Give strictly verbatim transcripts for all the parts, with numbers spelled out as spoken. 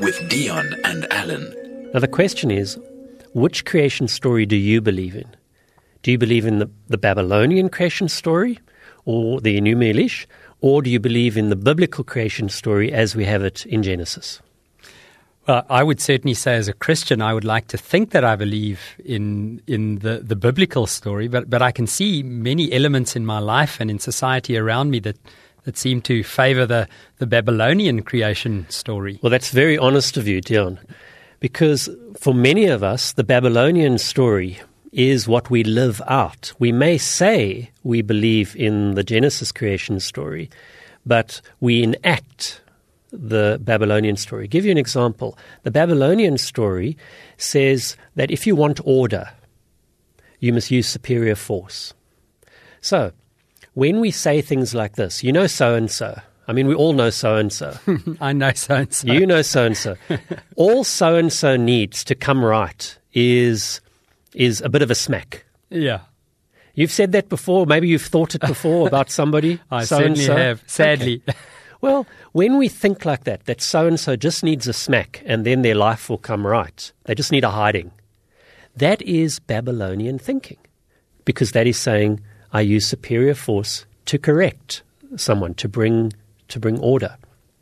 with Dion and Alan. Now the question is, which creation story do you believe in? Do you believe in the, the Babylonian creation story or the Enuma Elish, or do you believe in the biblical creation story as we have it in Genesis? Well, I would certainly say as a Christian, I would like to think that I believe in in the, the biblical story, but, but I can see many elements in my life and in society around me that, that seem to favor the, the Babylonian creation story. Well, that's very honest of you, Dion, because for many of us, the Babylonian story is what we live out. We may say we believe in the Genesis creation story, but we enact the Babylonian story. I'll give you an example. The Babylonian story says that if you want order, you must use superior force. So, when we say things like this, you know so-and-so. I mean, we all know so-and-so. I know so-and-so. You know so-and-so. All so-and-so needs to come right is is a bit of a smack. Yeah. You've said that before. Maybe you've thought it before about somebody. I so-and-so. certainly have, sadly. Okay. Well, when we think like that, that so-and-so just needs a smack and then their life will come right, they just need a hiding, that is Babylonian thinking, because that is saying, I use superior force to correct someone, to bring to bring order.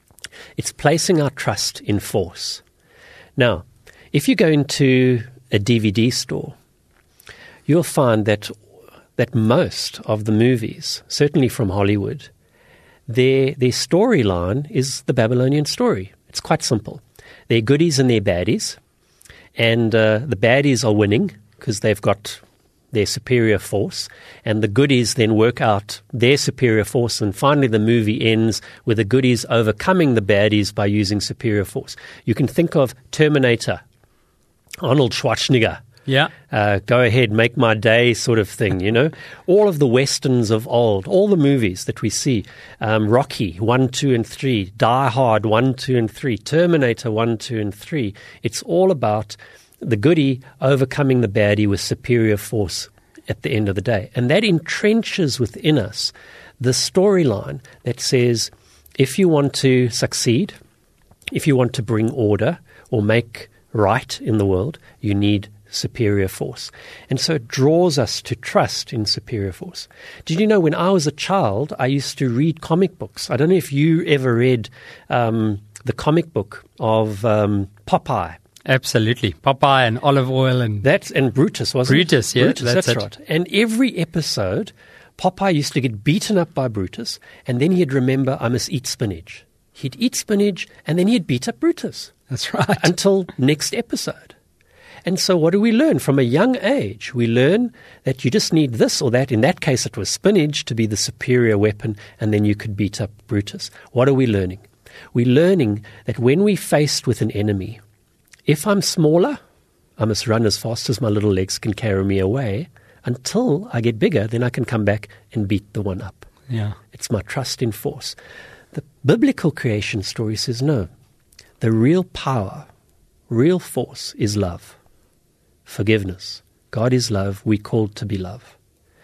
It's placing our trust in force. Now, if you go into a D V D store, you'll find that that most of the movies, certainly from Hollywood, their their storyline is the Babylonian story. It's quite simple. There are goodies and there are baddies, and uh, the baddies are winning because they've got their superior force, and the goodies then work out their superior force, and finally the movie ends with the goodies overcoming the baddies by using superior force. You can think of Terminator, Arnold Schwarzenegger. Yeah. Uh, go ahead, make my day sort of thing, you know. All of the westerns of old, all the movies that we see, um, Rocky, one, two, and three, Die Hard, one, two, and three, Terminator, one, two, and three. It's all about the goodie overcoming the baddie with superior force at the end of the day. And that entrenches within us the storyline that says, if you want to succeed, if you want to bring order or make right in the world, you need superior force. And so it draws us to trust in superior force. Did you know when I was a child, I used to read comic books? I don't know if you ever read um, the comic book of um, Popeye. Absolutely. Popeye and Olive Oil and... That's, and Brutus, wasn't Brutus, it? yeah. Brutus, that's, that's right. And every episode, Popeye used to get beaten up by Brutus, and then he'd remember, I must eat spinach. He'd eat spinach, and then he'd beat up Brutus. That's right. Until next episode. And so what do we learn? From a young age, we learn that you just need this or that. In that case, it was spinach to be the superior weapon, and then you could beat up Brutus. What are we learning? We're learning that when we're faced with an enemy, if I'm smaller, I must run as fast as my little legs can carry me away until I get bigger, then I can come back and beat the one up. Yeah. It's my trust in force. The biblical creation story says no. The real power, real force is love. Forgiveness. God is love. We're called to be love.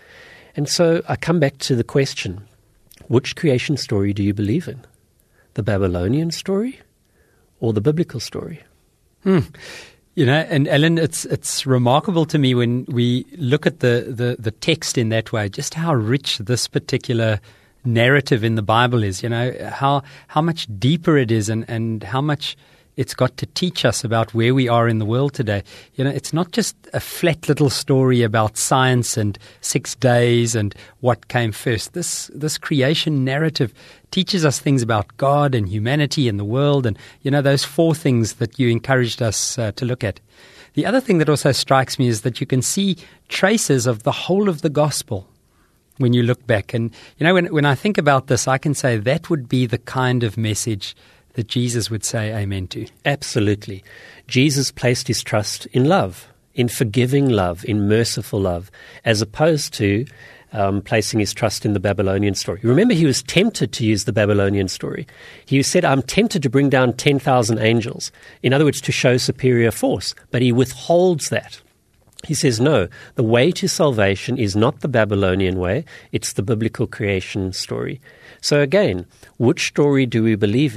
And so I come back to the question, which creation story do you believe in? The Babylonian story or the biblical story? Hmm. You know, and Alan, it's it's remarkable to me when we look at the, the, the text in that way, just how rich this particular narrative in the Bible is, you know, how how much deeper it is and, and how much it's got to teach us about where we are in the world today. You know, it's not just a flat little story about science and six days and what came first. This this creation narrative teaches us things about God and humanity and the world and, you know, those four things that you encouraged us uh, to look at. The other thing that also strikes me is that you can see traces of the whole of the gospel when you look back. And, you know, when when I think about this, I can say that would be the kind of message that Jesus would say amen to. Absolutely. Jesus placed his trust in love, in forgiving love, in merciful love, as opposed to um, placing his trust in the Babylonian story. Remember, he was tempted to use the Babylonian story. He said, I'm tempted to bring down ten thousand angels. In other words, to show superior force. But he withholds that. He says, no, the way to salvation is not the Babylonian way, it's the biblical creation story. So again, which story do we believe in?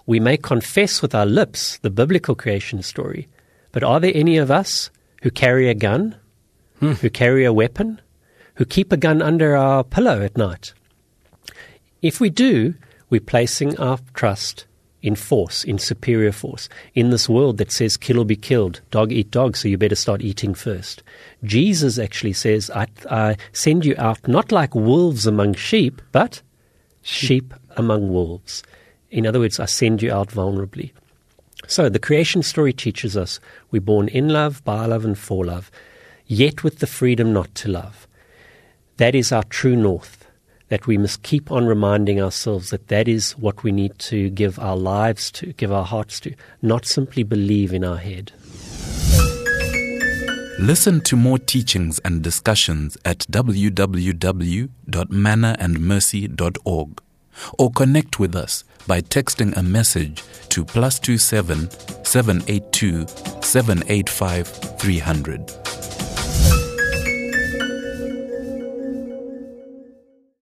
We may confess with our lips the biblical creation story, but are there any of us who carry a gun, hmm. who carry a weapon, who keep a gun under our pillow at night? If we do, we're placing our trust in force, in superior force, in this world that says kill or be killed, dog eat dog, so you better start eating first. Jesus actually says, I, I send you out not like wolves among sheep, but sheep among wolves. In other words, I send you out vulnerably. So the creation story teaches us we're born in love, by love, and for love, yet with the freedom not to love. That is our true north, that we must keep on reminding ourselves that that is what we need to give our lives to, give our hearts to, not simply believe in our head. Listen to more teachings and discussions at w w w dot manna and mercy dot org or connect with us by texting a message to plus two seven seven eight two seven eight five three hundred.